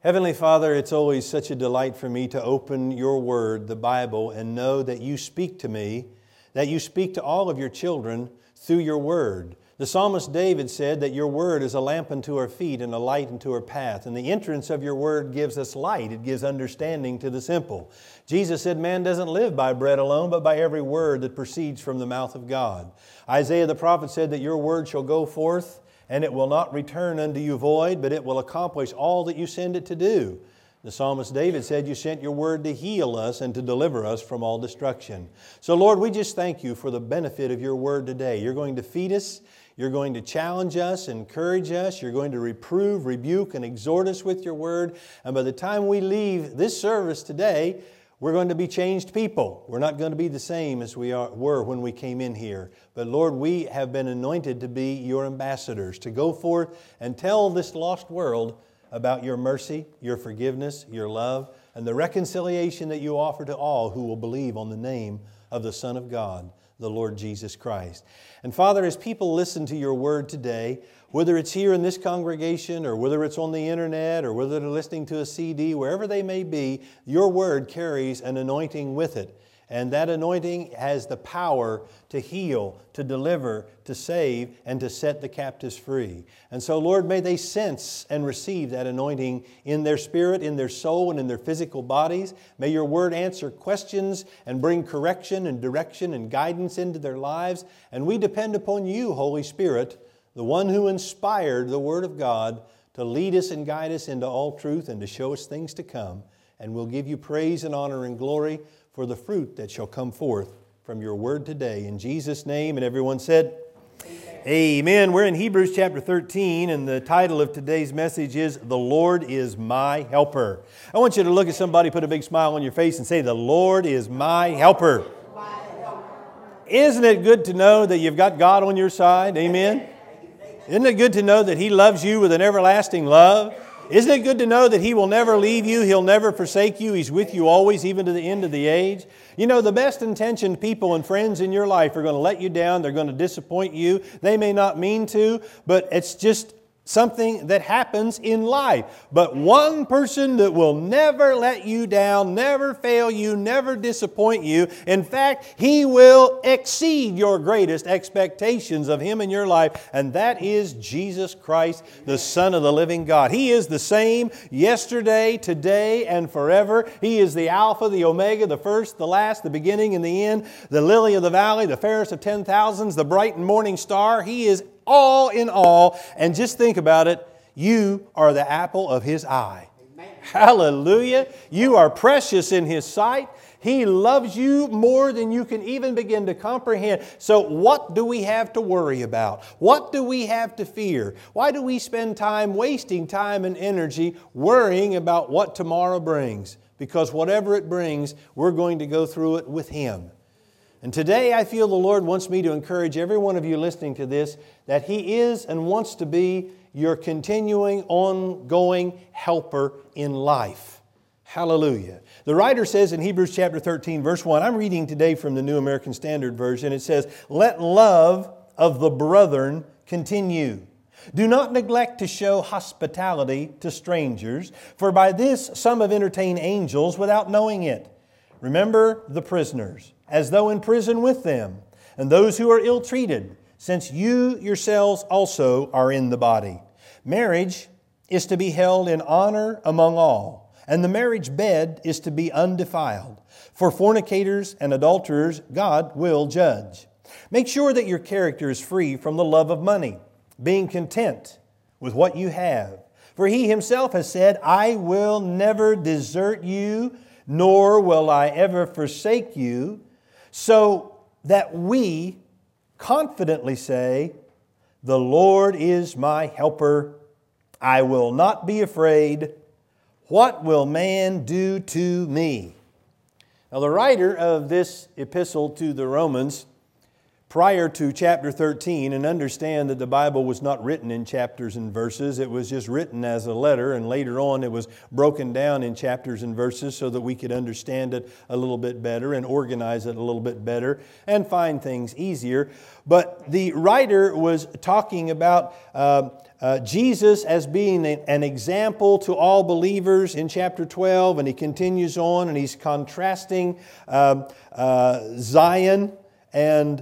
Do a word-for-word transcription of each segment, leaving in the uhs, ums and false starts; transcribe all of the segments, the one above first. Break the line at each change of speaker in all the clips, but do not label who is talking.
Heavenly Father, it's always such a delight for me to open your word, the Bible, and know that you speak to me, that you speak to all of your children through your word. The psalmist David said that your word is a lamp unto our feet and a light unto our path. And the entrance of your word gives us light. It gives understanding to the simple. Jesus said, man doesn't live by bread alone, but by every word that proceeds from the mouth of God. Isaiah the prophet said that your word shall go forth, and it will not return unto you void, but it will accomplish all that you send it to do. The psalmist David said, you sent your word to heal us and to deliver us from all destruction. So Lord, we just thank you for the benefit of your word today. You're going to feed us. You're going to challenge us, encourage us. You're going to reprove, rebuke, and exhort us with your word. And by the time we leave this service today, we're going to be changed people. We're not going to be the same as we are, were when we came in here. But Lord, we have been anointed to be your ambassadors, to go forth and tell this lost world about your mercy, your forgiveness, your love, and the reconciliation that you offer to all who will believe on the name of the Son of God, the Lord Jesus Christ. And Father, as people listen to your word today, whether it's here in this congregation or whether it's on the internet or whether they're listening to a C D, wherever they may be, your word carries an anointing with it. And that anointing has the power to heal, to deliver, to save, and to set the captives free. And so, Lord, may they sense and receive that anointing in their spirit, in their soul, and in their physical bodies. May your word answer questions and bring correction and direction and guidance into their lives. And we depend upon you, Holy Spirit, the one who inspired the Word of God, to lead us and guide us into all truth and to show us things to come. And we'll give you praise and honor and glory for the fruit that shall come forth from your word today. In Jesus' name, and everyone said, Amen. Amen. We're in Hebrews chapter thirteen, and the title of today's message is, The Lord is My Helper. I want you to look at somebody, put a big smile on your face, and say, The Lord is my helper. Isn't it good to know that you've got God on your side? Amen. Isn't it good to know that He loves you with an everlasting love? Isn't it good to know that He will never leave you? He'll never forsake you. He's with you always, even to the end of the age. You know, the best intentioned people and friends in your life are going to let you down. They're going to disappoint you. They may not mean to, but it's just something that happens in life. But one person that will never let you down, never fail you, never disappoint you. In fact, He will exceed your greatest expectations of Him in your life, and that is Jesus Christ, the Son of the living God. He is the same yesterday, today, and forever. He is the Alpha, the Omega, the first, the last, the beginning, and the end, the lily of the valley, the fairest of ten thousands, the bright and morning star. He is all in all, and just think about it, you are the apple of His eye. Amen. Hallelujah. You are precious in His sight. He loves you more than you can even begin to comprehend. So what do we have to worry about? What do we have to fear? Why do we spend time wasting time and energy worrying about what tomorrow brings? Because whatever it brings, we're going to go through it with Him. And today I feel the Lord wants me to encourage every one of you listening to this that He is and wants to be your continuing, ongoing helper in life. Hallelujah. The writer says in Hebrews chapter thirteen, verse one, I'm reading today from the New American Standard Version. It says, let love of the brethren continue. Do not neglect to show hospitality to strangers, for by this some have entertained angels without knowing it. Remember the prisoners, as though in prison with them, and those who are ill-treated, since you yourselves also are in the body. Marriage is to be held in honor among all, and the marriage bed is to be undefiled. For fornicators and adulterers God will judge. Make sure that your character is free from the love of money, being content with what you have. For He Himself has said, I will never desert you, nor will I ever forsake you, so that we confidently say, the Lord is my helper. I will not be afraid. What will man do to me? Now, the writer of this epistle to the Romans, prior to chapter thirteen, and understand that the Bible was not written in chapters and verses. It was just written as a letter, and later on it was broken down in chapters and verses so that we could understand it a little bit better and organize it a little bit better and find things easier. But the writer was talking about uh, uh, Jesus as being a, an example to all believers in chapter twelve, and he continues on and he's contrasting um, uh, Zion and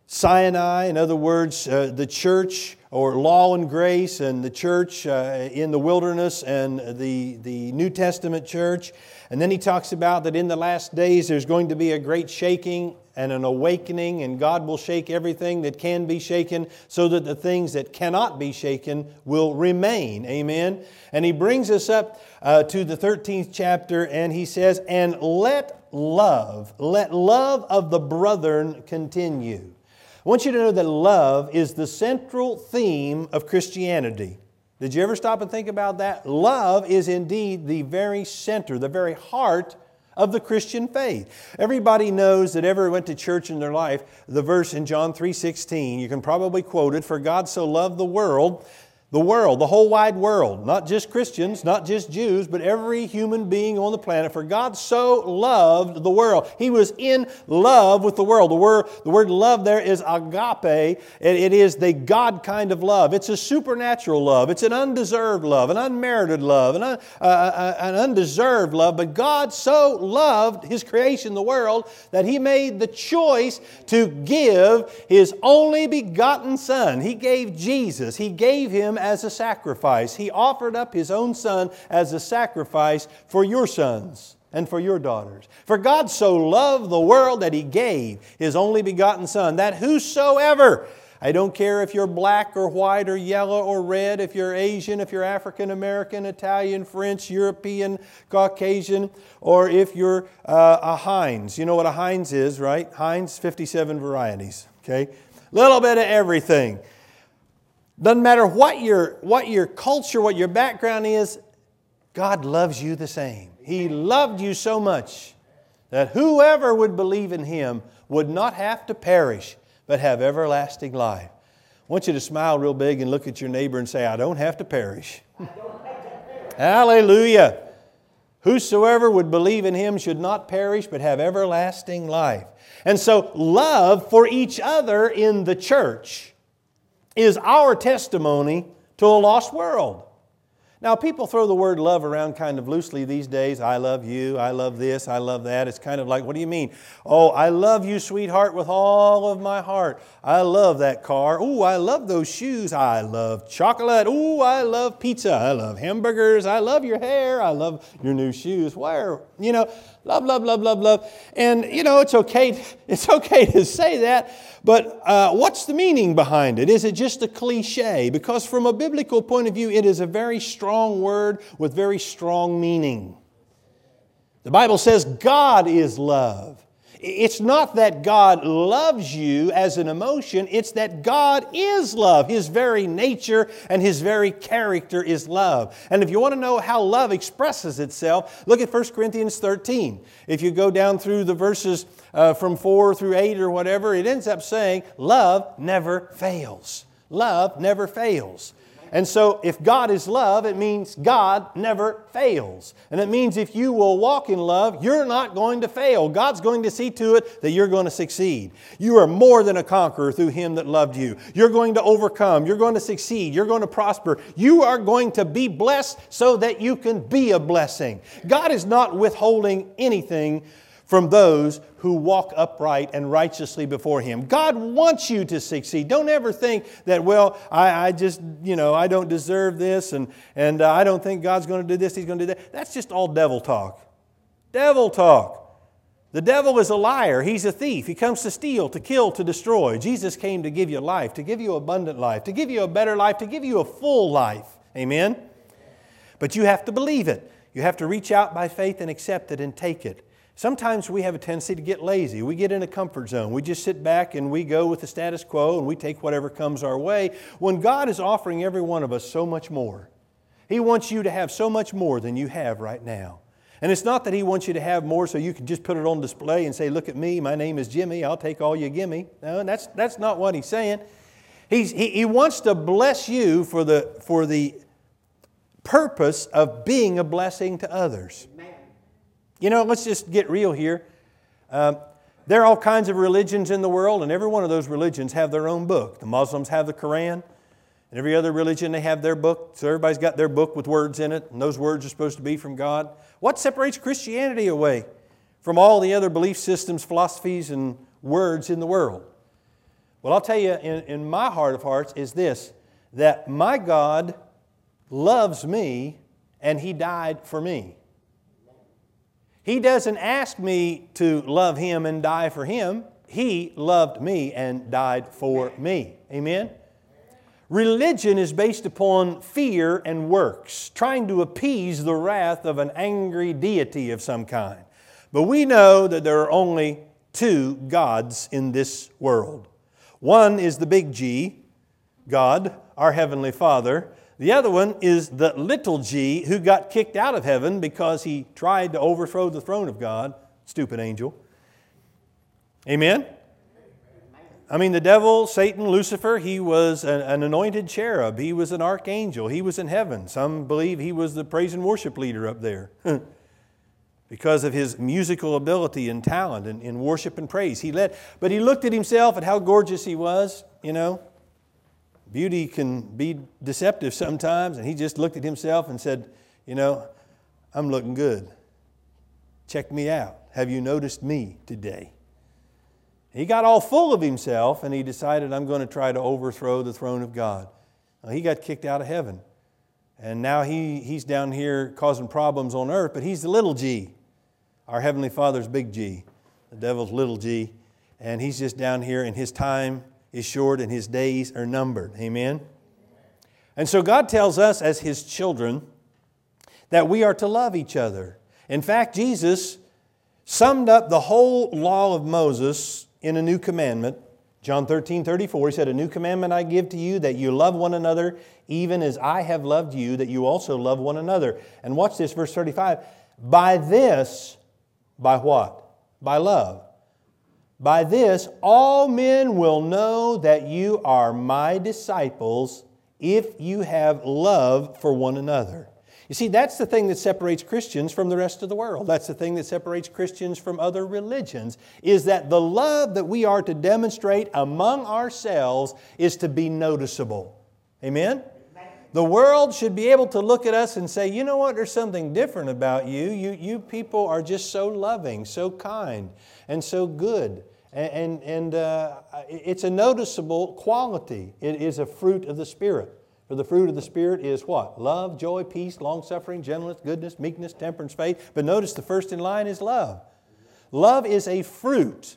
Sinai. In other words, uh, the church or law and grace and the church uh, in the wilderness and the, the New Testament church. And then he talks about that in the last days there's going to be a great shaking and an awakening, and God will shake everything that can be shaken so that the things that cannot be shaken will remain. Amen. And he brings us up uh, to the thirteenth chapter, and he says, and let love, let love of the brethren continue. I want you to know that love is the central theme of Christianity. Did you ever stop and think about that? Love is indeed the very center, the very heart of the Christian faith. Everybody knows that ever went to church in their life, the verse in John three sixteen, you can probably quote it, for God so loved the world, the world, the whole wide world, not just Christians, not just Jews, but every human being on the planet. For God so loved the world. He was in love with the world. The word, the word love there is agape. It, it is the God kind of love. It's a supernatural love. It's an undeserved love, an unmerited love, an, un, uh, uh, an undeserved love. But God so loved His creation, the world, that He made the choice to give His only begotten Son. He gave Jesus. He gave Him as a sacrifice. He offered up His own Son as a sacrifice for your sons and for your daughters. For God so loved the world that He gave His only begotten Son, that whosoever, I don't care if you're black or white or yellow or red, if you're Asian, if you're African American, Italian, French, European, Caucasian, or if you're uh, a Heinz. You know what a Heinz is, right? Heinz, fifty-seven varieties, okay? Little bit of everything. Doesn't matter what your, what your culture, what your background is, God loves you the same. He loved you so much that whoever would believe in Him would not have to perish, but have everlasting life. I want you to smile real big and look at your neighbor and say, I don't have to perish. Hallelujah. Whosoever would believe in Him should not perish, but have everlasting life. And so love for each other in the church is our testimony to a lost world. Now, people throw the word love around kind of loosely these days. I love you, I love this, I love that. It's kind of like, what do you mean? Oh, I love you, sweetheart, with all of my heart. I love that car. Ooh, I love those shoes. I love chocolate. Ooh, I love pizza. I love hamburgers. I love your hair. I love your new shoes. Where, you know, love, love, love, love, love. And, you know, it's okay, it's okay to say that, but uh, what's the meaning behind it? Is it just a cliche? Because from a biblical point of view, it is a very strong word with very strong meaning. The Bible says God is love. It's not that God loves you as an emotion, it's that God is love. His very nature and His very character is love. And if you want to know how love expresses itself, look at First Corinthians thirteen. If you go down through the verses uh, from four through eight or whatever, it ends up saying, love never fails. Love never fails. And so if God is love, it means God never fails. And it means if you will walk in love, you're not going to fail. God's going to see to it that you're going to succeed. You are more than a conqueror through Him that loved you. You're going to overcome. You're going to succeed. You're going to prosper. You are going to be blessed so that you can be a blessing. God is not withholding anything from those who walk upright and righteously before Him. God wants you to succeed. Don't ever think that, well, I, I just, you know, I don't deserve this and, and uh, I don't think God's going to do this, He's going to do that. That's just all devil talk. Devil talk. The devil is a liar. He's a thief. He comes to steal, to kill, to destroy. Jesus came to give you life, to give you abundant life, to give you a better life, to give you a full life. Amen? But you have to believe it. You have to reach out by faith and accept it and take it. Sometimes we have a tendency to get lazy. We get in a comfort zone. We just sit back and we go with the status quo and we take whatever comes our way, when God is offering every one of us so much more. He wants you to have so much more than you have right now. And it's not that He wants you to have more so you can just put it on display and say, look at me, my name is Jimmy, I'll take all you give me. No, that's, that's not what He's saying. He's, he, he wants to bless you for the, for the purpose of being a blessing to others. You know, let's just get real here. Um, there are all kinds of religions in the world, and every one of those religions have their own book. The Muslims have the Quran. And every other religion, they have their book. So everybody's got their book with words in it, and those words are supposed to be from God. What separates Christianity away from all the other belief systems, philosophies, and words in the world? Well, I'll tell you, in, in my heart of hearts is this, that my God loves me and He died for me. He doesn't ask me to love Him and die for Him. He loved me and died for me. Amen? Religion is based upon fear and works, trying to appease the wrath of an angry deity of some kind. But we know that there are only two gods in this world. One is the big G, God, our Heavenly Father. The other one is the little g, who got kicked out of heaven because he tried to overthrow the throne of God. Stupid angel. Amen? I mean, the devil, Satan, Lucifer, he was an, an anointed cherub. He was an archangel. He was in heaven. Some believe he was the praise and worship leader up there because of his musical ability and talent in, in worship and praise. He led, but he looked at himself at how gorgeous he was, you know. Beauty can be deceptive sometimes, and he just looked at himself and said, you know, I'm looking good. Check me out. Have you noticed me today? He got all full of himself, and he decided, I'm going to try to overthrow the throne of God. Well, he got kicked out of heaven. And now he, he's down here causing problems on earth, but he's the little g. Our Heavenly Father's big G. The devil's little g. And he's just down here, and his time is short and his days are numbered. Amen? And so God tells us as His children that we are to love each other. In fact, Jesus summed up the whole law of Moses in a new commandment. John thirteen thirty-four, He said, a new commandment I give to you, that you love one another, even as I have loved you, that you also love one another. And watch this, verse thirty-five. By this, by what? By love. By this, all men will know that you are my disciples if you have love for one another. You see, that's the thing that separates Christians from the rest of the world. That's the thing that separates Christians from other religions, is that the love that we are to demonstrate among ourselves is to be noticeable. Amen? The world should be able to look at us and say, you know what, there's something different about you. You, you people are just so loving, so kind, and so good. And, and, and uh, it's a noticeable quality. It is a fruit of the Spirit. For the fruit of the Spirit is what? Love, joy, peace, long-suffering, gentleness, goodness, meekness, temperance, faith. But notice the first in line is love. Love is a fruit.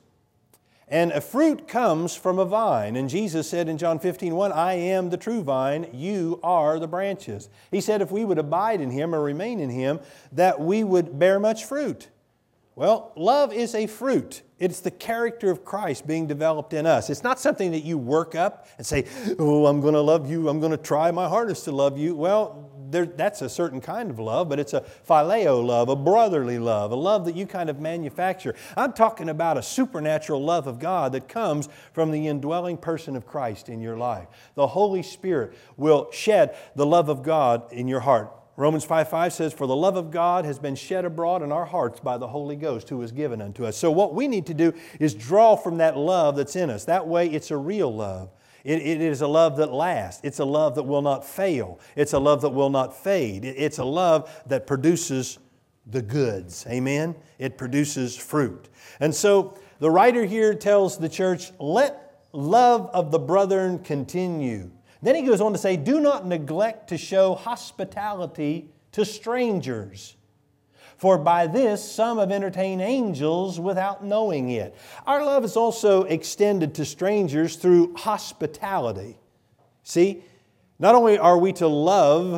And a fruit comes from a vine. And Jesus said in John fifteen one, I am the true vine, you are the branches. He said if we would abide in Him or remain in Him, that we would bear much fruit. Well, love is a fruit. It's the character of Christ being developed in us. It's not something that you work up and say, oh, I'm going to love you. I'm going to try my hardest to love you. Well, there, that's a certain kind of love, but it's a phileo love, a brotherly love, a love that you kind of manufacture. I'm talking about a supernatural love of God that comes from the indwelling person of Christ in your life. The Holy Spirit will shed the love of God in your heart. Romans five five says, for the love of God has been shed abroad in our hearts by the Holy Ghost who is given unto us. So what we need to do is draw from that love that's in us. That way it's a real love. It, it is a love that lasts. It's a love that will not fail. It's a love that will not fade. It, it's a love that produces the goods. Amen? It produces fruit. And so the writer here tells the church, let love of the brethren continue. Then he goes on to say, do not neglect to show hospitality to strangers, for by this some have entertained angels without knowing it. Our love is also extended to strangers through hospitality. See, not only are we to love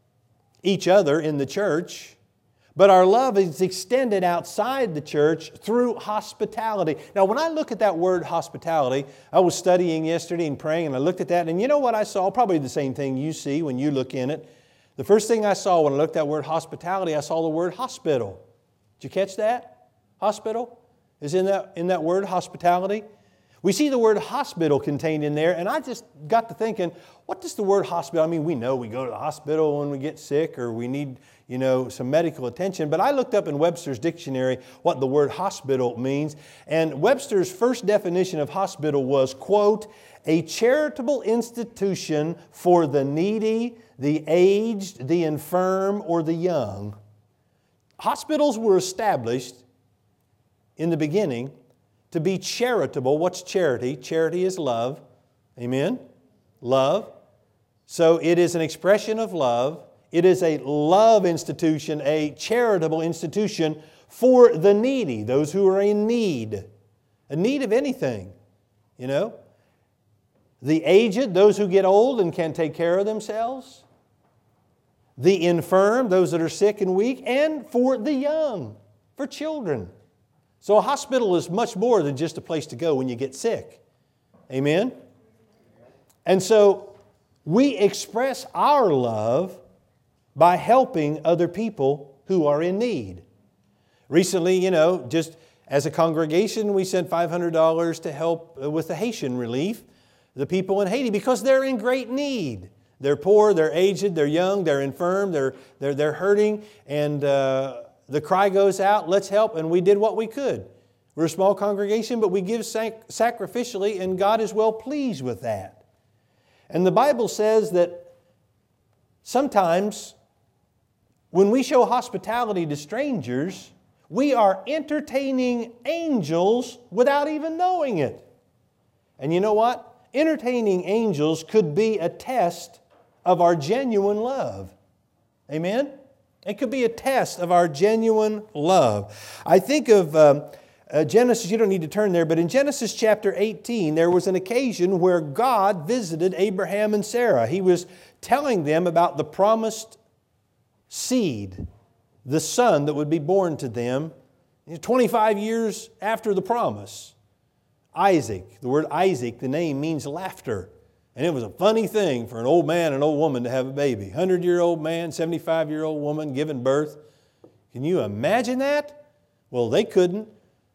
each other in the church, but our love is extended outside the church through hospitality. Now, when I look at that word hospitality, I was studying yesterday and praying, and I looked at that, and you know what I saw? Probably the same thing you see when you look in it. The first thing I saw when I looked at that word hospitality, I saw the word hospital. Did you catch that? Hospital is in that, in that word, hospitality. We see the word hospital contained in there, and I just got to thinking, what does the word hospital, I mean, we know we go to the hospital when we get sick or we need, you know, some medical attention, but I looked up in Webster's dictionary what the word hospital means, and Webster's first definition of hospital was, quote, a charitable institution for the needy, the aged, the infirm, or the young. Hospitals were established in the beginning to be charitable. What's charity? Charity is love. Amen? Love. So it is an expression of love. It is a love institution, a charitable institution for the needy, those who are in need. In need of anything, you know. The aged, those who get old and can't take care of themselves. The infirm, those that are sick and weak. And for the young, for children. So a hospital is much more than just a place to go when you get sick. Amen? And so we express our love by helping other people who are in need. Recently, you know, just as a congregation, we sent five hundred dollars to help with the Haitian relief, the people in Haiti, because they're in great need. They're poor, they're aged, they're young, they're infirm, they're, they're, they're hurting, and uh, the cry goes out, let's help, and we did what we could. We're a small congregation, but we give sac- sacrificially, and God is well pleased with that. And the Bible says that sometimes when we show hospitality to strangers, we are entertaining angels without even knowing it. And you know what? Entertaining angels could be a test of our genuine love. Amen? It could be a test of our genuine love. I think of um, uh, Genesis, you don't need to turn there, but in Genesis chapter eighteen, there was an occasion where God visited Abraham and Sarah. He was telling them about the promised seed, the son that would be born to them twenty-five years after the promise. Isaac, the word Isaac, the name means laughter. And it was a funny thing for an old man and an old woman to have a baby. hundred-year-old man, seventy-five-year-old woman giving birth. Can you imagine that? Well, they couldn't.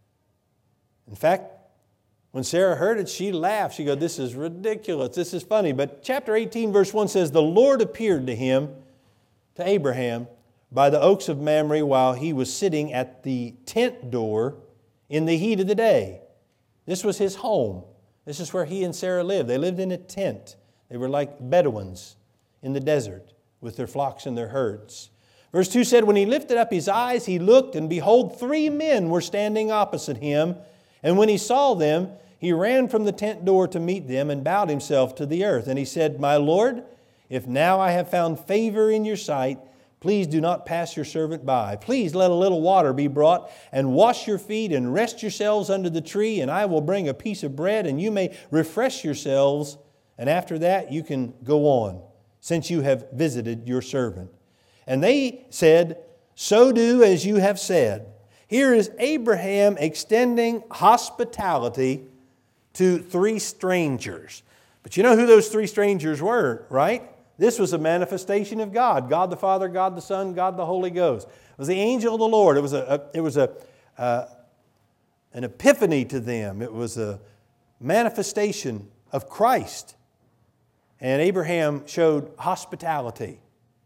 In fact, when Sarah heard it, she laughed. She goes, this is ridiculous. This is funny. But chapter eighteen, verse one says, the Lord appeared to him, to Abraham, by the oaks of Mamre while he was sitting at the tent door in the heat of the day. This was his home. This is where he and Sarah lived. They lived in a tent. They were like Bedouins in the desert with their flocks and their herds. Verse two said, when he lifted up his eyes, he looked, and behold, three men were standing opposite him. And when he saw them, he ran from the tent door to meet them and bowed himself to the earth. And he said, my Lord, if now I have found favor in your sight, please do not pass your servant by. Please let a little water be brought and wash your feet and rest yourselves under the tree, and I will bring a piece of bread and you may refresh yourselves. And after that you can go on, since you have visited your servant. And they said, so do as you have said. Here is Abraham extending hospitality to three strangers. But you know who those three strangers were, right? This was a manifestation of God. God the Father, God the Son, God the Holy Ghost. It was the angel of the Lord. It was, a, a, it was a, uh, an epiphany to them. It was a manifestation of Christ. And Abraham showed hospitality.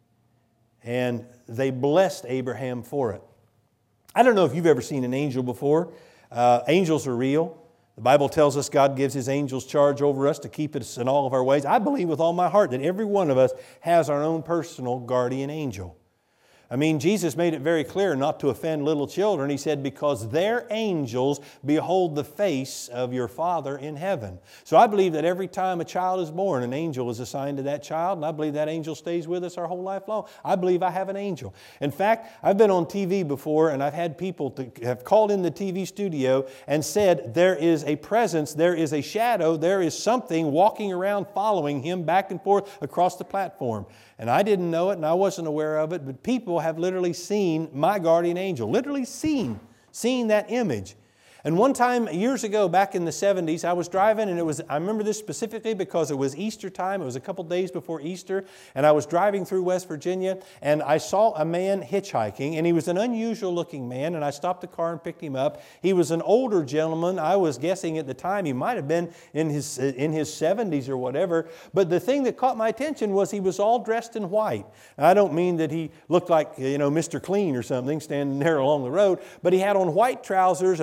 And they blessed Abraham for it. I don't know if you've ever seen an angel before. Uh, angels are real. The Bible tells us God gives His angels charge over us to keep us in all of our ways. I believe with all my heart that every one of us has our own personal guardian angel. I mean, Jesus made it very clear not to offend little children. He said, because their angels behold the face of your Father in heaven. So I believe that every time a child is born, an angel is assigned to that child, and I believe that angel stays with us our whole life long. I believe I have an angel. In fact, I've been on T V before, and I've had people to have called in the T V studio and said, there is a presence, there is a shadow, there is something walking around following him back and forth across the platform. And I didn't know it and I wasn't aware of it, but people have literally seen my guardian angel, literally seen, seen that image. And one time, years ago, back in the seventies, I was driving, and it was, I remember this specifically because it was Easter time. It was a couple days before Easter, and I was driving through West Virginia, and I saw a man hitchhiking, and he was an unusual looking man, and I stopped the car and picked him up. He was an older gentleman. I was guessing at the time he might have been in his, in his seventies or whatever, but the thing that caught my attention was he was all dressed in white. Now, I don't mean that he looked like, you know, Mister Clean or something standing there along the road, but he had on white trousers and white buttons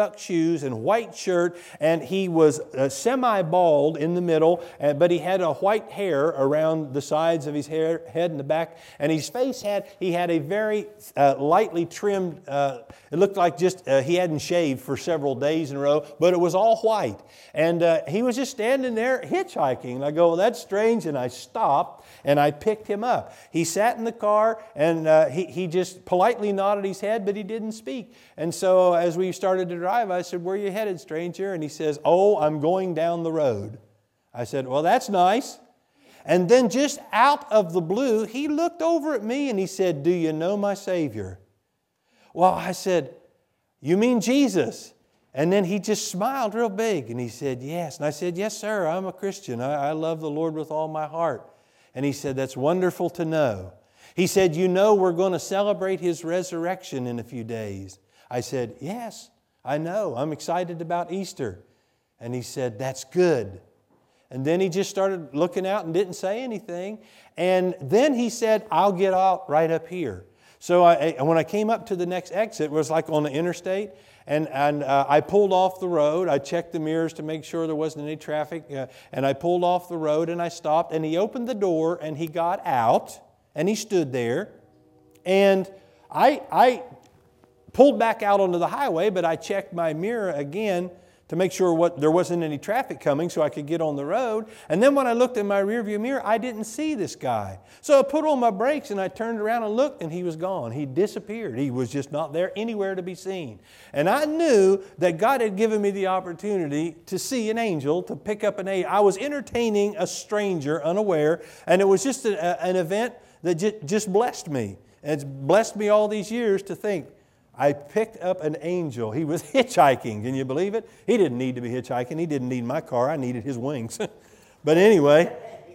buck shoes and white shirt, and he was uh, semi-bald in the middle, uh, but he had a white hair around the sides of his hair, head and the back, and his face had, he had a very uh, lightly trimmed, uh, it looked like just uh, he hadn't shaved for several days in a row, but it was all white. And uh, he was just standing there hitchhiking. And I go, well, that's strange, and I stopped, and I picked him up. He sat in the car, and uh, he, he just politely nodded his head, but he didn't speak. And so as we started to drive, I said, where are you headed, stranger? And he says, oh, I'm going down the road. I said, well, that's nice. And then just out of the blue, he looked over at me and he said, do you know my Savior? Well, I said, you mean Jesus? And then he just smiled real big and he said, yes. And I said, yes, sir, I'm a Christian. I, I love the Lord with all my heart. And he said, that's wonderful to know. He said, you know, we're going to celebrate His resurrection in a few days. I said, yes, I know. I'm excited about Easter. And he said, that's good. And then he just started looking out and didn't say anything. And then he said, I'll get out right up here. So I, when I came up to the next exit, it was like on the interstate. And, and uh, I pulled off the road. I checked the mirrors to make sure there wasn't any traffic. Uh, and I pulled off the road and I stopped. And he opened the door and he got out. And he stood there. And I, I pulled back out onto the highway, but I checked my mirror again to make sure what, there wasn't any traffic coming so I could get on the road. And then when I looked in my rearview mirror, I didn't see this guy. So I put on my brakes and I turned around and looked and he was gone. He disappeared. He was just not there anywhere to be seen. And I knew that God had given me the opportunity to see an angel, to pick up an angel. I was entertaining a stranger unaware, and it was just a, an event that just blessed me. And it's blessed me all these years to think, I picked up an angel. He was hitchhiking. Can you believe it? He didn't need to be hitchhiking. He didn't need my car. I needed his wings. But anyway,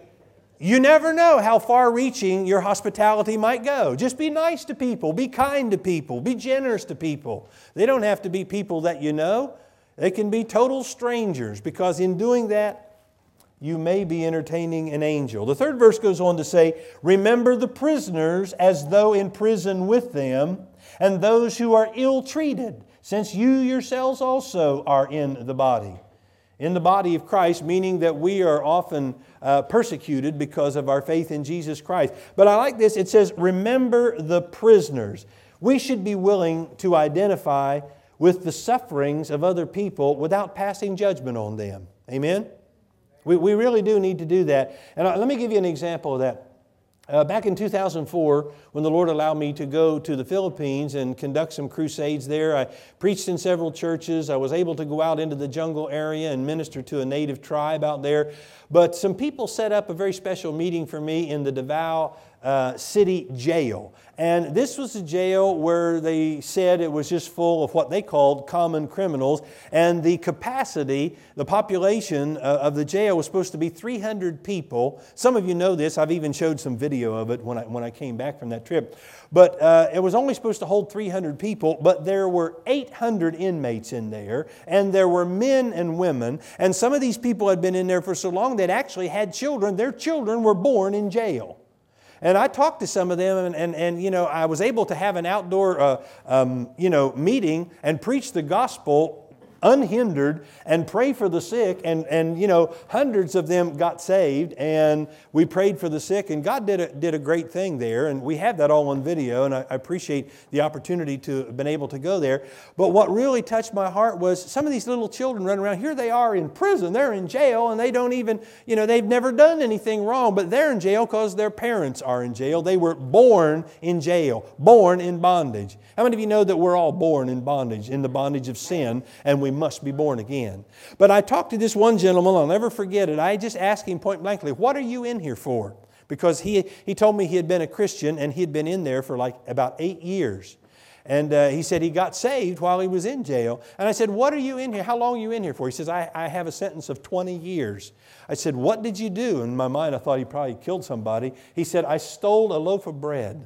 you never know how far-reaching your hospitality might go. Just be nice to people. Be kind to people. Be generous to people. They don't have to be people that you know. They can be total strangers, because in doing that, you may be entertaining an angel. The third verse goes on to say, remember the prisoners as though in prison with them, and those who are ill-treated, since you yourselves also are in the body. In the body of Christ, meaning that we are often uh, persecuted because of our faith in Jesus Christ. But I like this. It says, remember the prisoners. We should be willing to identify with the sufferings of other people without passing judgment on them. Amen? We, we really do need to do that. And let me give you an example of that. Uh, back in two thousand four, when the Lord allowed me to go to the Philippines and conduct some crusades there, I preached in several churches. I was able to go out into the jungle area and minister to a native tribe out there. But some people set up a very special meeting for me in the Davao uh, City Jail. And this was a jail where they said it was just full of what they called common criminals. And the capacity, the population uh, of the jail was supposed to be three hundred people. Some of you know this. I've even showed some video of it when I, when I came back from that trip. But uh, it was only supposed to hold three hundred people, but there were eight hundred inmates in there, and there were men and women. And some of these people had been in there for so long they'd actually had children. Their children were born in jail. And I talked to some of them, and, and, and you know, I was able to have an outdoor, uh, um, you know, meeting and preach the gospel unhindered and pray for the sick. And, and, you know, hundreds of them got saved, and we prayed for the sick, and God did a, did a great thing there. And we have that all on video, and I, I appreciate the opportunity to have been able to go there. But what really touched my heart was some of these little children running around. Here they are in prison. They're in jail, and they don't even, you know, they've never done anything wrong, but they're in jail because their parents are in jail. They were born in jail, born in bondage. How many of you know that we're all born in bondage, in the bondage of sin, and we must be born again? But I talked to this one gentleman, I'll never forget it. I just asked him point blankly, what are you in here for? Because he, he told me he had been a Christian and he had been in there for like about eight years. And uh, he said he got saved while he was in jail. And I said, what are you in here? How long are you in here for? He says, I, I have a sentence of twenty years. I said, what did you do? In my mind, I thought he probably killed somebody. He said, I stole a loaf of bread.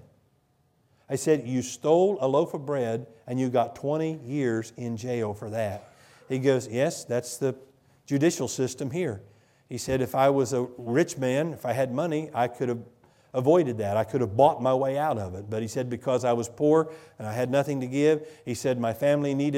I said, you stole a loaf of bread and you got twenty years in jail for that. He goes, yes, that's the judicial system here. He said, if I was a rich man, if I had money, I could have avoided that. I could have bought my way out of it. But he said, because I was poor and I had nothing to give, he said, my family needed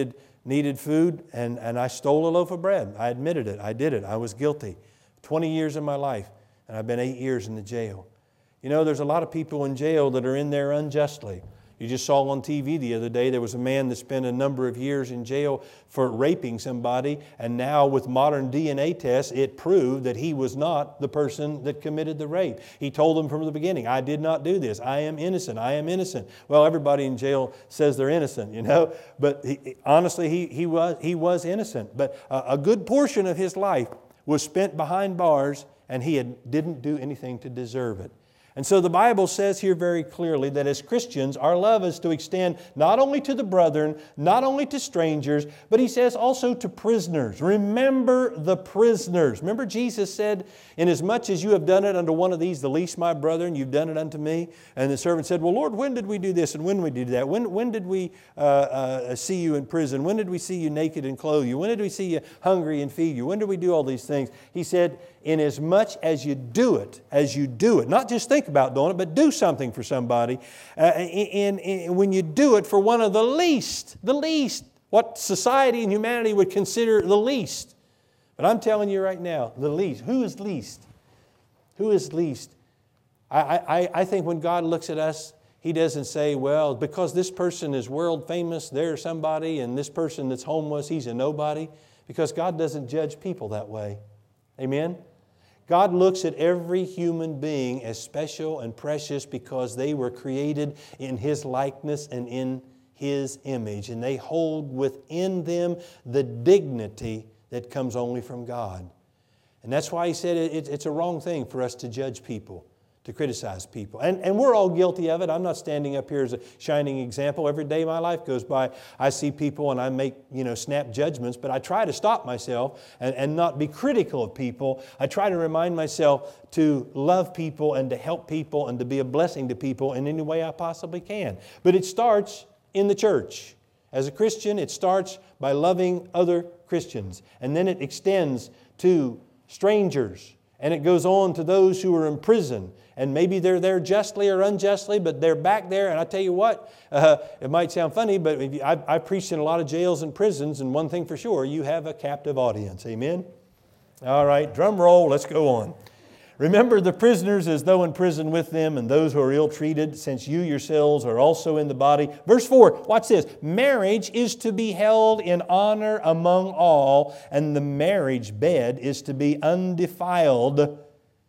needed food, and, and I stole a loaf of bread. I admitted it. I did it. I was guilty. twenty years of my life, and I've been eight years in the jail. You know, there's a lot of people in jail that are in there unjustly. You just saw on T V the other day, there was a man that spent a number of years in jail for raping somebody, and now with modern D N A tests, it proved that he was not the person that committed the rape. He told them from the beginning, I did not do this. I am innocent. I am innocent. Well, everybody in jail says they're innocent, you know, but he, honestly, he, he, was, he was innocent. But a, a good portion of his life was spent behind bars, and he had, didn't do anything to deserve it. And so the Bible says here very clearly that as Christians, our love is to extend not only to the brethren, not only to strangers, but he says also to prisoners. Remember the prisoners. Remember Jesus said, inasmuch as you have done it unto one of these, the least my brethren, you've done it unto me. And the servant said, well, Lord, when did we do this and when did we do that? When, when did we uh, uh, see you in prison? When did we see you naked and clothe you? When did we see you hungry and feed you? When did we do all these things? He said, inasmuch as you do it, as you do it, not just think about doing it, but do something for somebody. Uh, and, and when you do it for one of the least, the least, what society and humanity would consider the least. But I'm telling you right now, the least. Who is least? Who is least? I, I, I think when God looks at us, He doesn't say, well, because this person is world famous, they're somebody, and this person that's homeless, he's a nobody. Because God doesn't judge people that way. Amen? God looks at every human being as special and precious because they were created in His likeness and in His image. And they hold within them the dignity that comes only from God. And that's why He said it, it's a wrong thing for us to judge people, to criticize people. And, and we're all guilty of it. I'm not standing up here as a shining example. Every day my life goes by, I see people and I make, you know, snap judgments, but I try to stop myself and, and not be critical of people. I try to remind myself to love people and to help people and to be a blessing to people in any way I possibly can. But it starts in the church. As a Christian, it starts by loving other Christians. And then it extends to strangers. And it goes on to those who are in prison. And maybe they're there justly or unjustly, but they're back there. And I tell you what, uh, it might sound funny, but if you, I, I preached in a lot of jails and prisons, and one thing for sure, you have a captive audience. Amen? All right, drum roll, let's go on. Remember the prisoners as though in prison with them, and those who are ill-treated, since you yourselves are also in the body. Verse four, watch this. Marriage is to be held in honor among all, and the marriage bed is to be undefiled.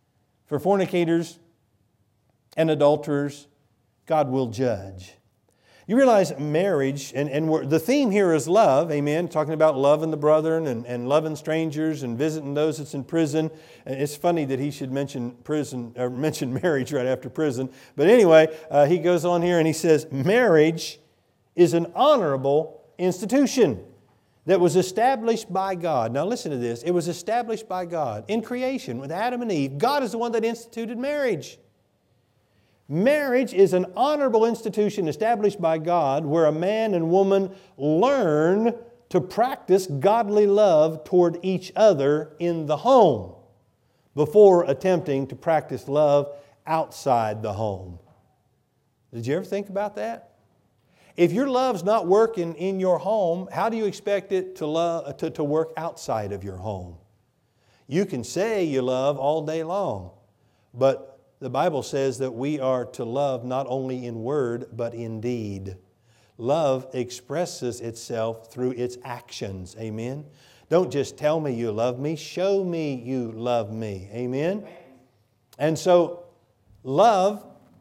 For fornicators and adulterers, God will judge. You realize marriage, and, and we're, the theme here is love, amen, talking about loving the brethren and, and loving strangers and visiting those that's in prison. And it's funny that he should mention prison or mention marriage right after prison. But anyway, uh, he goes on here and he says, marriage is an honorable institution that was established by God. Now listen to this. It was established by God in creation with Adam and Eve. God is the one that instituted marriage. Marriage is an honorable institution established by God where a man and woman learn to practice godly love toward each other in the home before attempting to practice love outside the home. Did you ever think about that? If your love's not working in your home, how do you expect it to, love, to, to work outside of your home? You can say you love all day long, but the Bible says that we are to love not only in word, but in deed. Love expresses itself through its actions. Amen? Don't just tell me you love me. Show me you love me. Amen? And so, love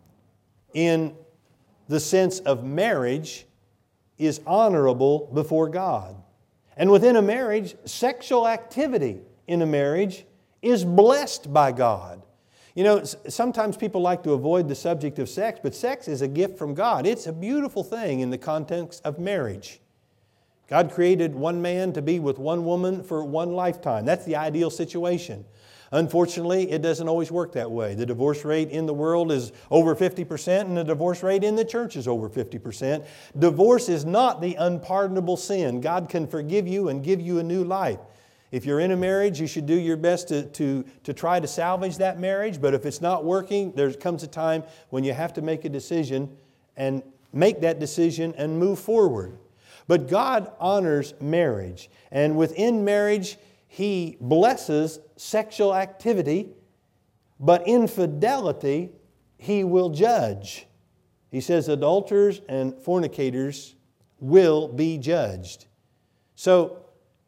in the sense of marriage is honorable before God. And within a marriage, sexual activity in a marriage is blessed by God. You know, sometimes people like to avoid the subject of sex, but sex is a gift from God. It's a beautiful thing in the context of marriage. God created one man to be with one woman for one lifetime. That's the ideal situation. Unfortunately, it doesn't always work that way. The divorce rate in the world is over fifty percent, and the divorce rate in the church is over fifty percent. Divorce is not the unpardonable sin. God can forgive you and give you a new life. If you're in a marriage, you should do your best to, to, to try to salvage that marriage. But if it's not working, there comes a time when you have to make a decision and make that decision and move forward. But God honors marriage. And within marriage, He blesses sexual activity, but infidelity He will judge. He says adulterers and fornicators will be judged. So,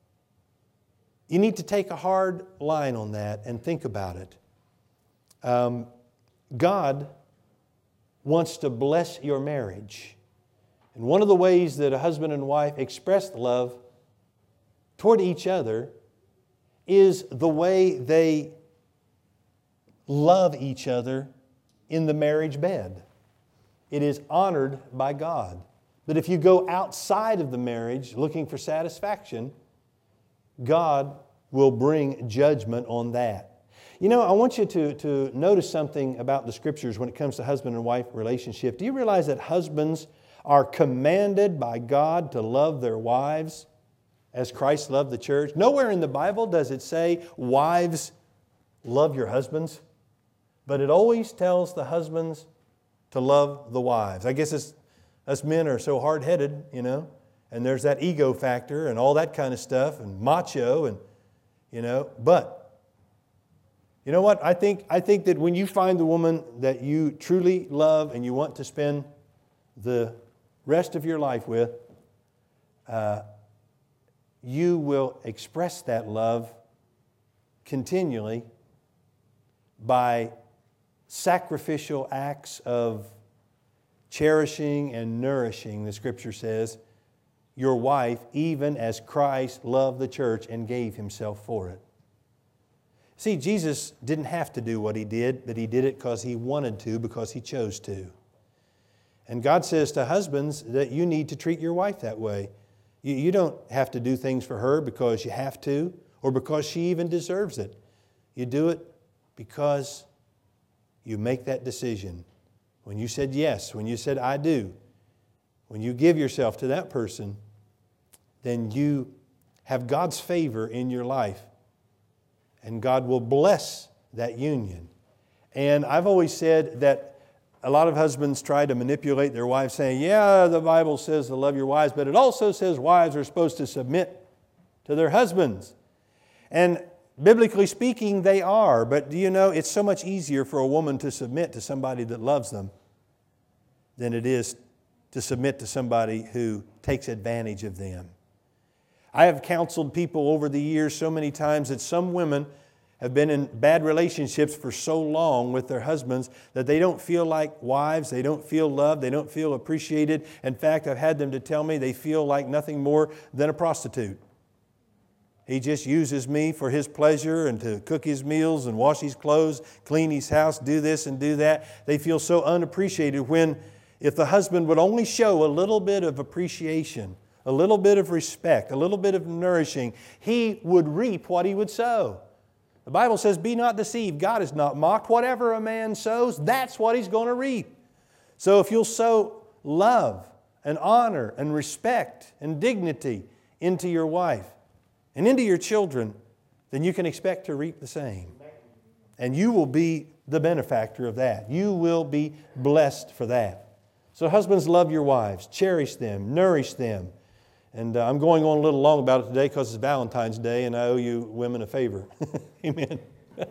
you need to take a hard line on that and think about it. Um, God wants to bless your marriage. And one of the ways that a husband and wife express love toward each other is the way they love each other in the marriage bed. It is honored by God. But if you go outside of the marriage looking for satisfaction, God will bring judgment on that. You know, I want you to, to notice something about the Scriptures when it comes to husband and wife relationship. Do you realize that husbands are commanded by God to love their wives as Christ loved the church? Nowhere in the Bible does it say, wives, love your husbands. But it always tells the husbands to love the wives. I guess it's, us men are so hard-headed, you know, and there's that ego factor and all that kind of stuff and macho and, you know, but you know what? I think, I think that when you find the woman that you truly love and you want to spend the rest of your life with, uh, you will express that love continually by sacrificial acts of cherishing and nourishing, the Scripture says, your wife, even as Christ loved the church and gave Himself for it. See, Jesus didn't have to do what He did, but He did it because He wanted to, because He chose to. And God says to husbands that you need to treat your wife that way. You, you don't have to do things for her because you have to, or because she even deserves it. You do it because you make that decision. When you said yes, when you said I do, when you give yourself to that person, then you have God's favor in your life. And God will bless that union. And I've always said that a lot of husbands try to manipulate their wives saying, yeah, the Bible says to love your wives, but it also says wives are supposed to submit to their husbands. And biblically speaking, they are. But do you know, it's so much easier for a woman to submit to somebody that loves them than it is to submit to somebody who takes advantage of them. I have counseled people over the years so many times that some women have been in bad relationships for so long with their husbands that they don't feel like wives, they don't feel loved, they don't feel appreciated. In fact, I've had them to tell me they feel like nothing more than a prostitute. He just uses me for his pleasure and to cook his meals and wash his clothes, clean his house, do this and do that. They feel so unappreciated when, if the husband would only show a little bit of appreciation, a little bit of respect, a little bit of nourishing, he would reap what he would sow. The Bible says, be not deceived. God is not mocked. Whatever a man sows, that's what he's going to reap. So if you'll sow love and honor and respect and dignity into your wife and into your children, then you can expect to reap the same. And you will be the benefactor of that. You will be blessed for that. So husbands, love your wives. Cherish them. Nourish them. And uh, I'm going on a little long about it today because it's Valentine's Day and I owe you women a favor. Amen.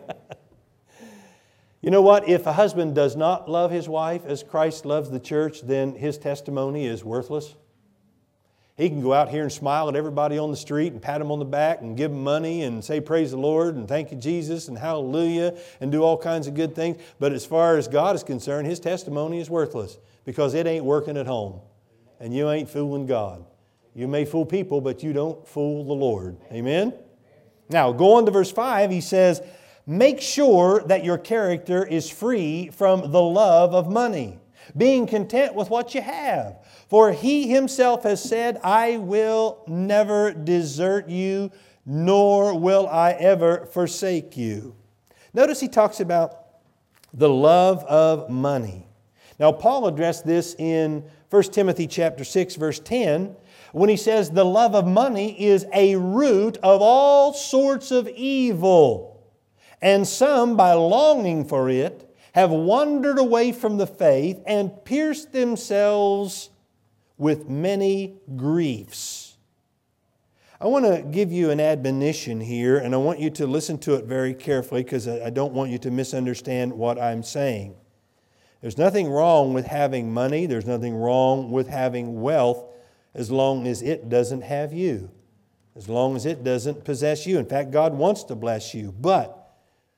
You know what? If a husband does not love his wife as Christ loves the church, then his testimony is worthless. He can go out here and smile at everybody on the street and pat them on the back and give them money and say praise the Lord and thank you Jesus and hallelujah and do all kinds of good things. But as far as God is concerned, his testimony is worthless because it ain't working at home. And you ain't fooling God. You may fool people, but you don't fool the Lord. Amen? Now, go on to verse five. He says, make sure that your character is free from the love of money, being content with what you have. For He Himself has said, I will never desert you, nor will I ever forsake you. Notice he talks about the love of money. Now, Paul addressed this in First Timothy chapter six, verse ten, when he says the love of money is a root of all sorts of evil. And some, by longing for it, have wandered away from the faith and pierced themselves with many griefs. I want to give you an admonition here, and I want you to listen to it very carefully because I don't want you to misunderstand what I'm saying. There's nothing wrong with having money. There's nothing wrong with having wealth as long as it doesn't have you, as long as it doesn't possess you. In fact, God wants to bless you. But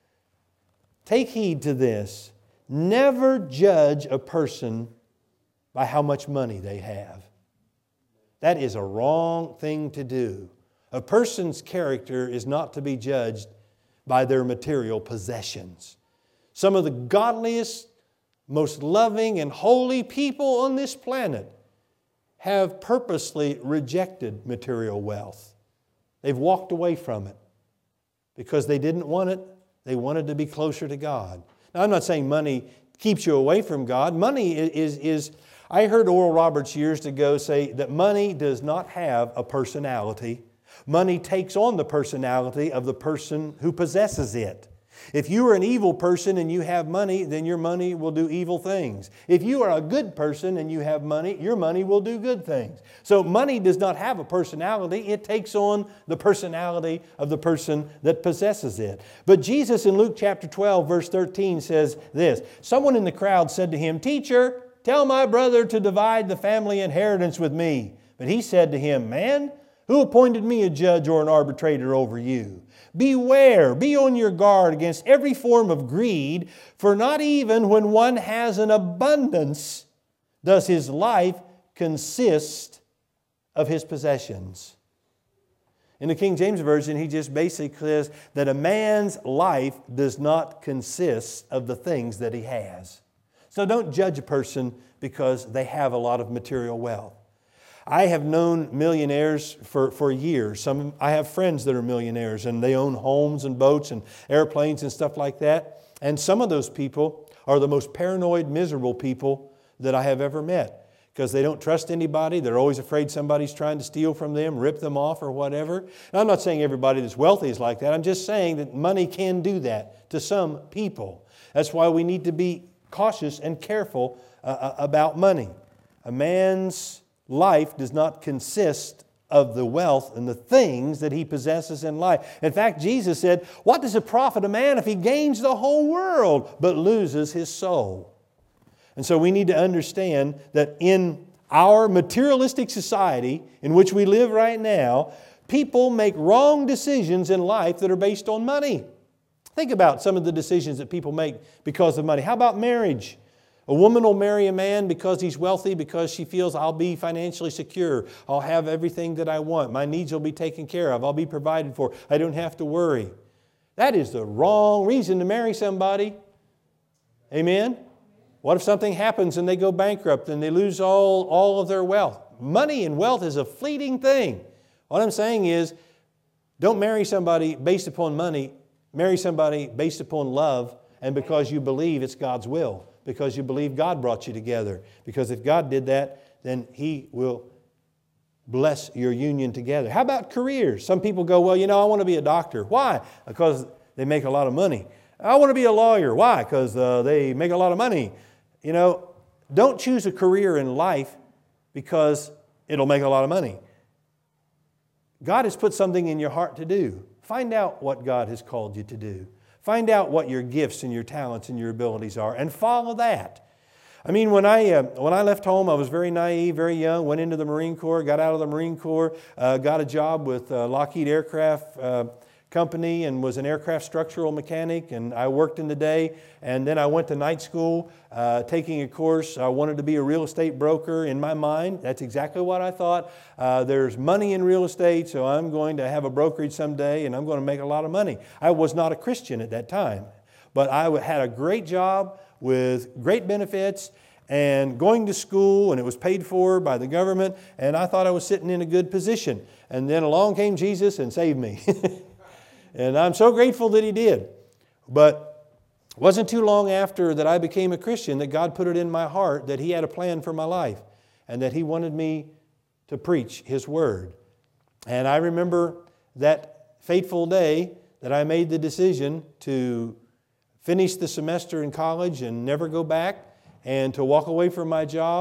take heed to this. Never judge a person by how much money they have. That is a wrong thing to do. A person's character is not to be judged by their material possessions. Some of the godliest, most loving and holy people on this planet have purposely rejected material wealth. They've walked away from it because they didn't want it. They wanted to be closer to God. Now, I'm not saying money keeps you away from God. Money is, is, I heard Oral Roberts years ago say that money does not have a personality. Money takes on the personality of the person who possesses it. If you are an evil person and you have money, then your money will do evil things. If you are a good person and you have money, your money will do good things. So money does not have a personality. It takes on the personality of the person that possesses it. But Jesus in Luke chapter twelve, verse thirteen says this. Someone in the crowd said to Him, "Teacher, tell my brother to divide the family inheritance with me." But He said to him, "Man, who appointed me a judge or an arbitrator over you? Beware, be on your guard against every form of greed, for not even when one has an abundance does his life consist of his possessions." In the King James Version, he just basically says that a man's life does not consist of the things that he has. So don't judge a person because they have a lot of material wealth. I have known millionaires for, for years. Some, I have friends that are millionaires and they own homes and boats and airplanes and stuff like that. And some of those people are the most paranoid, miserable people that I have ever met because they don't trust anybody. They're always afraid somebody's trying to steal from them, rip them off or whatever. And I'm not saying everybody that's wealthy is like that. I'm just saying that money can do that to some people. That's why we need to be cautious and careful uh, about money. A man's life does not consist of the wealth and the things that he possesses in life. In fact, Jesus said, "What does it profit a man if he gains the whole world but loses his soul?" And so we need to understand that in our materialistic society in which we live right now, people make wrong decisions in life that are based on money. Think about some of the decisions that people make because of money. How about marriage? A woman will marry a man because he's wealthy, because she feels I'll be financially secure. I'll have everything that I want. My needs will be taken care of. I'll be provided for. I don't have to worry. That is the wrong reason to marry somebody. Amen? What if something happens and they go bankrupt and they lose all, all of their wealth? Money and wealth is a fleeting thing. What I'm saying is, don't marry somebody based upon money. Marry somebody based upon love and because you believe it's God's will. Because you believe God brought you together. Because if God did that, then He will bless your union together. How about careers? Some people go, well, you know, I want to be a doctor. Why? Because they make a lot of money. I want to be a lawyer. Why? Because uh, they make a lot of money. You know, don't choose a career in life because it'll make a lot of money. God has put something in your heart to do. Find out what God has called you to do. Find out what your gifts and your talents and your abilities are and follow that. I mean, when I, uh, when I left home, I was very naive, very young, went into the Marine Corps, got out of the Marine Corps, uh, got a job with uh, Lockheed Aircraft uh, Company and was an aircraft structural mechanic, and I worked in the day. And then I went to night school uh, taking a course. I wanted to be a real estate broker in my mind. That's exactly what I thought. Uh, there's money in real estate, so I'm going to have a brokerage someday and I'm going to make a lot of money. I was not a Christian at that time, but I had a great job with great benefits and going to school, and it was paid for by the government, and I thought I was sitting in a good position. And then along came Jesus and saved me. And I'm so grateful that He did. But it wasn't too long after that I became a Christian that God put it in my heart that He had a plan for my life and that He wanted me to preach His Word. And I remember that fateful day that I made the decision to finish the semester in college and never go back, and to walk away from my job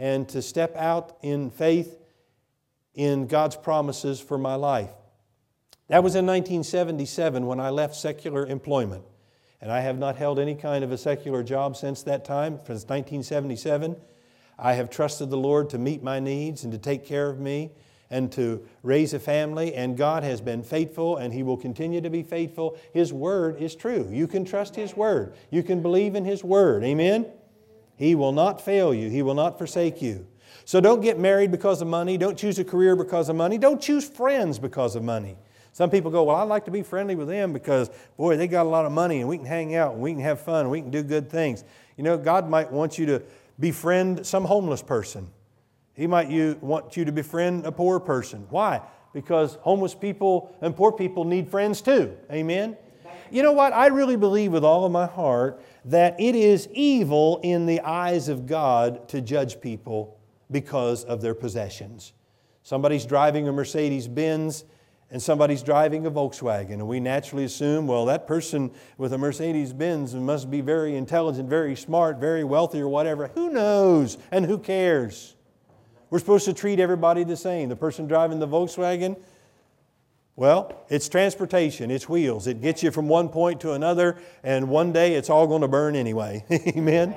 and to step out in faith in God's promises for my life. That was in nineteen seventy-seven when I left secular employment. And I have not held any kind of a secular job since that time, since nineteen seventy-seven. I have trusted the Lord to meet my needs and to take care of me and to raise a family. And God has been faithful, and He will continue to be faithful. His Word is true. You can trust His Word. You can believe in His Word. Amen? He will not fail you. He will not forsake you. So don't get married because of money. Don't choose a career because of money. Don't choose friends because of money. Some people go, well, I'd like to be friendly with them because, boy, they got a lot of money and we can hang out and we can have fun and we can do good things. You know, God might want you to befriend some homeless person. He might you, want you to befriend a poor person. Why? Because homeless people and poor people need friends too. Amen? You know what? I really believe with all of my heart that it is evil in the eyes of God to judge people because of their possessions. Somebody's driving a Mercedes-Benz and somebody's driving a Volkswagen. And we naturally assume, well, that person with a Mercedes-Benz must be very intelligent, very smart, very wealthy or whatever. Who knows? And who cares? We're supposed to treat everybody the same. The person driving the Volkswagen, well, it's transportation, it's wheels. It gets you from one point to another, and one day it's all going to burn anyway. Amen?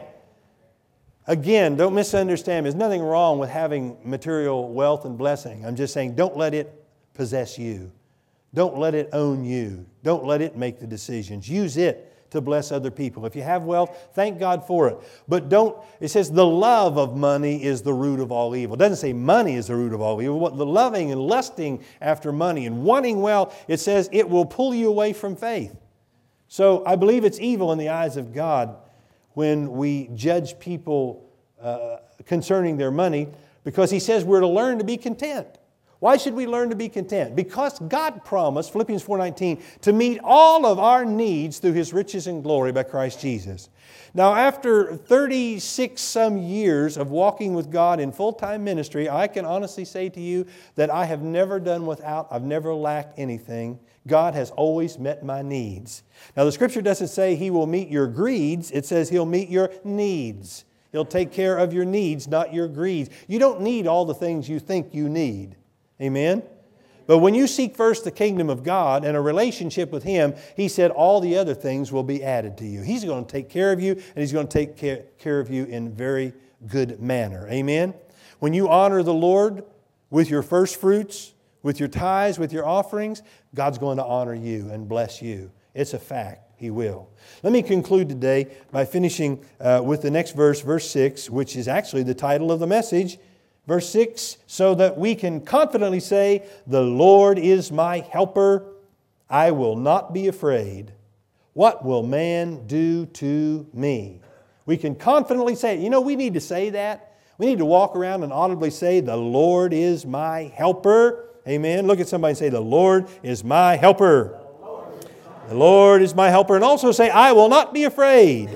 Again, don't misunderstand me. There's nothing wrong with having material wealth and blessing. I'm just saying, don't let it possess you. Don't let it own you. Don't let it make the decisions. Use it to bless other people. If you have wealth, thank God for it. But don't, it says the love of money is the root of all evil. It doesn't say money is the root of all evil. What the loving and lusting after money and wanting wealth, it says it will pull you away from faith. So I believe it's evil in the eyes of God when we judge people uh, concerning their money, because He says we're to learn to be content. Why should we learn to be content? Because God promised, Philippians four nineteen, to meet all of our needs through His riches and glory by Christ Jesus. Now, after thirty-six some years of walking with God in full-time ministry, I can honestly say to you that I have never done without, I've never lacked anything. God has always met my needs. Now, the Scripture doesn't say He will meet your greeds. It says He'll meet your needs. He'll take care of your needs, not your greeds. You don't need all the things you think you need. Amen? But when you seek first the kingdom of God and a relationship with Him, He said all the other things will be added to you. He's going to take care of you, and He's going to take care, care of you in very good manner. Amen? When you honor the Lord with your first fruits, with your tithes, with your offerings, God's going to honor you and bless you. It's a fact. He will. Let me conclude today by finishing uh, with the next verse, verse six, which is actually the title of the message. Verse six, so that we can confidently say, the Lord is my helper. I will not be afraid. What will man do to me? We can confidently say it. You know, we need to say that. We need to walk around and audibly say, the Lord is my helper. Amen. Look at somebody and say, the Lord is my helper. The Lord is my helper. And also say, I will not be afraid.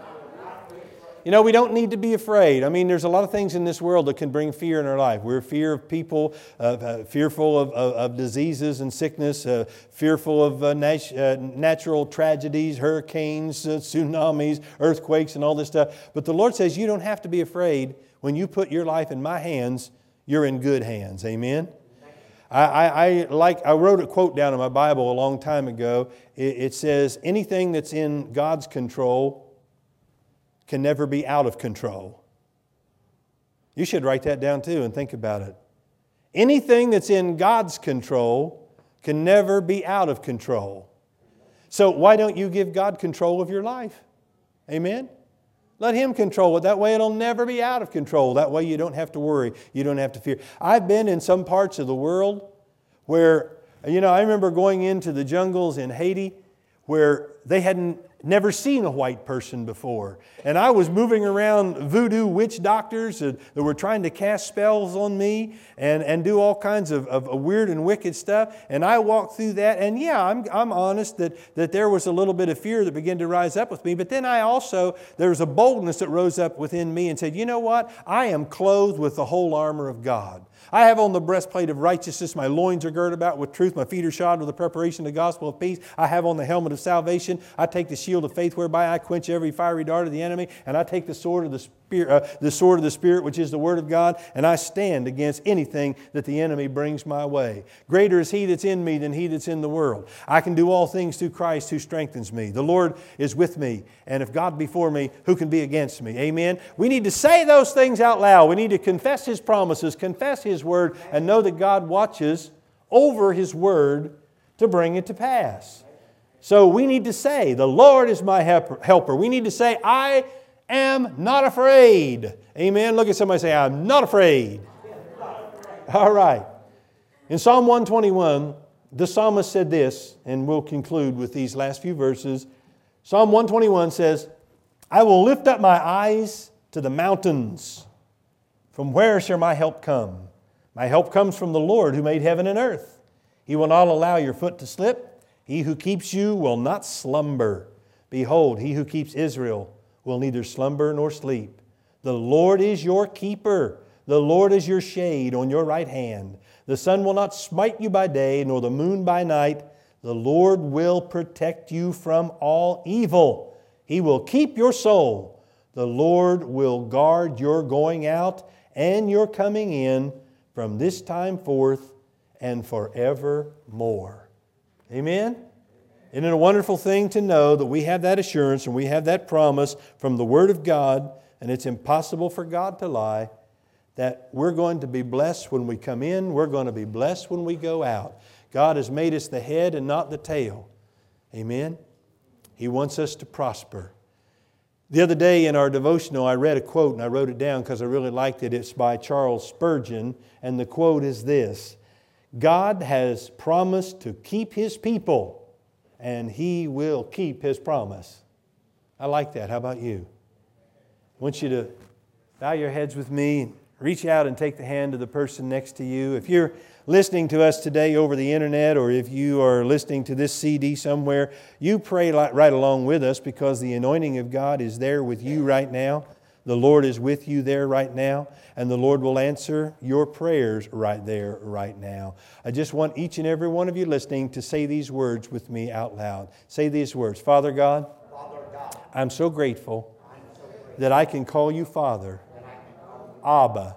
You know, we don't need to be afraid. I mean, there's a lot of things in this world that can bring fear in our life. We're fear of people, uh, uh, fearful of, of, of diseases and sickness, uh, fearful of uh, nat- uh, natural tragedies, hurricanes, uh, tsunamis, earthquakes, and all this stuff. But the Lord says you don't have to be afraid. When you put your life in my hands, you're in good hands. Amen? I, I, I like. I wrote a quote down in my Bible a long time ago. It, it says, anything that's in God's control can never be out of control. You should write that down too and think about it. Anything that's in God's control can never be out of control. So why don't you give God control of your life? Amen? Let Him control it. That way it'll never be out of control. That way you don't have to worry. You don't have to fear. I've been in some parts of the world where, you know, I remember going into the jungles in Haiti where they hadn't never seen a white person before. And I was moving around voodoo witch doctors that were trying to cast spells on me and, and do all kinds of, of weird and wicked stuff. And I walked through that. And yeah, I'm, I'm honest that, that there was a little bit of fear that began to rise up with me. But then I also, there was a boldness that rose up within me and said, you know what? I am clothed with the whole armor of God. I have on the breastplate of righteousness. My loins are girded about with truth. My feet are shod with the preparation of the gospel of peace. I have on the helmet of salvation. I take the shield of faith whereby I quench every fiery dart of the enemy, and I take the sword of the Spirit, uh, the sword of the Spirit, which is the Word of God, and I stand against anything that the enemy brings my way. Greater is He that's in me than he that's in the world. I can do all things through Christ who strengthens me. The Lord is with me, and if God be for me, who can be against me? Amen. We need to say those things out loud. We need to confess His promises, confess His Word, and know that God watches over His Word to bring it to pass. So we need to say, the Lord is my helper. We need to say, I am not afraid. Amen. Look at somebody and say, I'm not afraid. All right. In Psalm one twenty-one, the psalmist said this, and we'll conclude with these last few verses. Psalm one twenty-one says, I will lift up my eyes to the mountains. From where shall my help come? My help comes from the Lord who made heaven and earth. He will not allow your foot to slip. He who keeps you will not slumber. Behold, He who keeps Israel will neither slumber nor sleep. The Lord is your keeper. The Lord is your shade on your right hand. The sun will not smite you by day, nor the moon by night. The Lord will protect you from all evil. He will keep your soul. The Lord will guard your going out and your coming in from this time forth and forevermore. Amen? Isn't it a wonderful thing to know that we have that assurance and we have that promise from the Word of God, and it's impossible for God to lie, that we're going to be blessed when we come in, we're going to be blessed when we go out. God has made us the head and not the tail. Amen? He wants us to prosper. The other day in our devotional, I read a quote, and I wrote it down because I really liked it. It's by Charles Spurgeon, and the quote is this: God has promised to keep His people, and He will keep His promise. I like that. How about you? I want you to bow your heads with me, reach out and take the hand of the person next to you. If you're listening to us today over the internet, or if you are listening to this C D somewhere, you pray right along with us, because the anointing of God is there with you right now. The Lord is with you there right now, and the Lord will answer your prayers right there, right now. I just want each and every one of you listening to say these words with me out loud. Say these words. Father God,
Father God,
I'm so grateful
I'm so grateful
that I can call you Father.
that I can call you
Abba,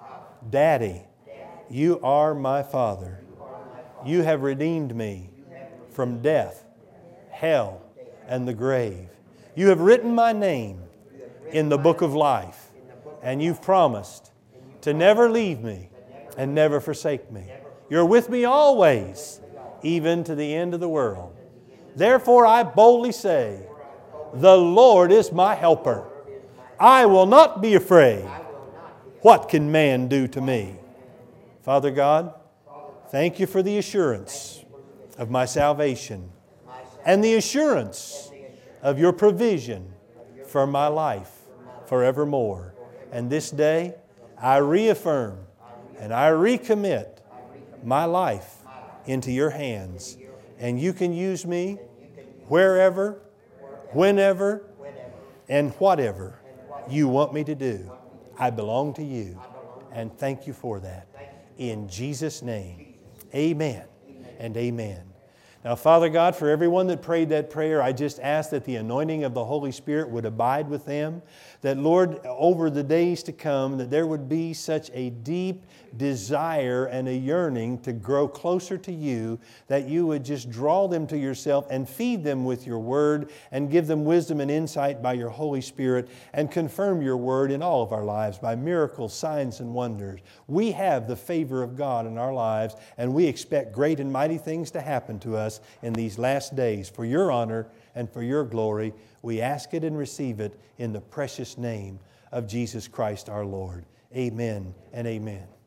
Daddy, you are my Father. You have redeemed me from death, hell, and the grave. You have written my name in the book of life, and you've promised to never leave me and never forsake me. You're with me always, even to the end of the world. Therefore I boldly say, the Lord is my helper. I will not be afraid. What can man do to me? Father God, thank you for the assurance of my salvation and the assurance of your provision for my life forevermore. And this day, I reaffirm and I recommit my life into your hands. And you can use me wherever, whenever, and whatever you want me to do. I belong to you. And thank you for that. In Jesus' name, amen and amen. Now, Father God, for everyone that prayed that prayer, I just ask that the anointing of the Holy Spirit would abide with them. That, Lord, over the days to come, that there would be such a deep desire and a yearning to grow closer to you, that you would just draw them to yourself and feed them with your word and give them wisdom and insight by your Holy Spirit and confirm your word in all of our lives by miracles, signs, and wonders. We have the favor of God in our lives, and we expect great and mighty things to happen to us in these last days. For your honor and for your glory, we ask it and receive it in the precious name of Jesus Christ our Lord. Amen and amen.